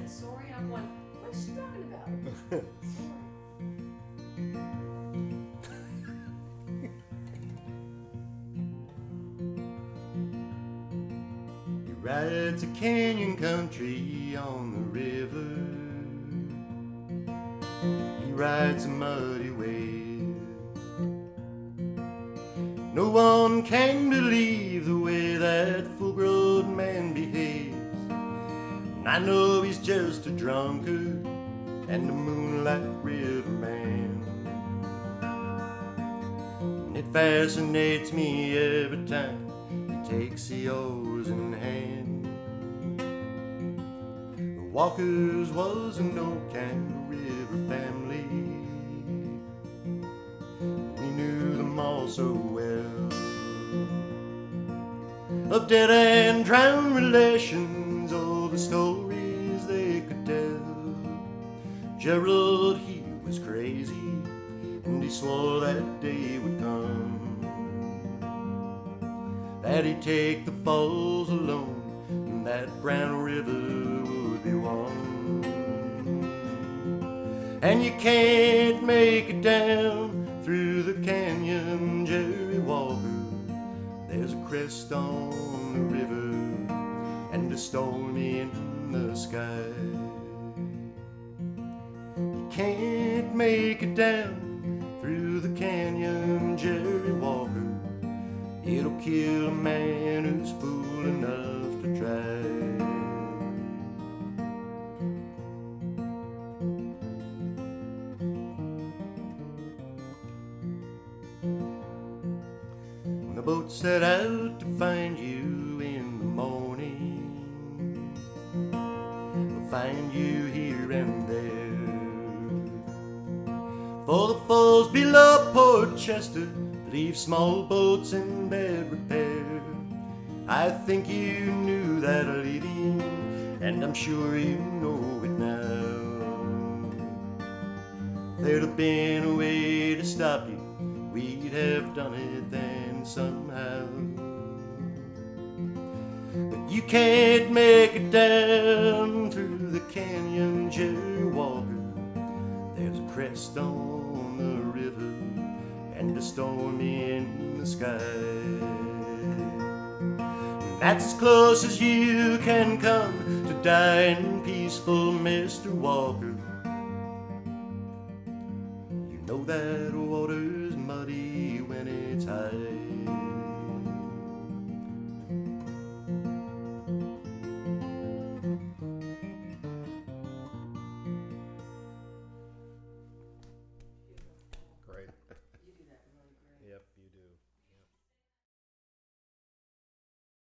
said sorry, and I'm going, what's she talking about? Sorry. He rides a canyon country on the river. He rides a muddy wave. No one can believe the way that full-grown man behaves. And I know he's just a drunkard and a moonlight river man. And it fascinates me every time he takes the oars in hand. The Walkers was an old Kangaroo River family. We knew them all so well. Of dead and drowned relations, all the stories they could tell. Gerald, he was crazy, and he swore that day would come, that he'd take the falls alone, and that Brown River would be one. And you can't make it down through the canyon, Jerry Walker. There's a crest on the river and a storm in the sky. You can't make it down through the canyon, Jerry Walker. It'll kill a man who's fool enough to try. When the boat set out to find you in the morning, we'll find you here and there. For the falls below Port Chester leave small boats in bad repair. I think you knew that lady, and I'm sure you know it now. There'd have been a way to stop you, we'd have done it then somehow. But you can't make it down through the canyon, Jerry Walker. There's a crest on the river and a storm in the sky. That's as close as you can come to dying peaceful, Mr. Walker. You know that water's muddy when it's high.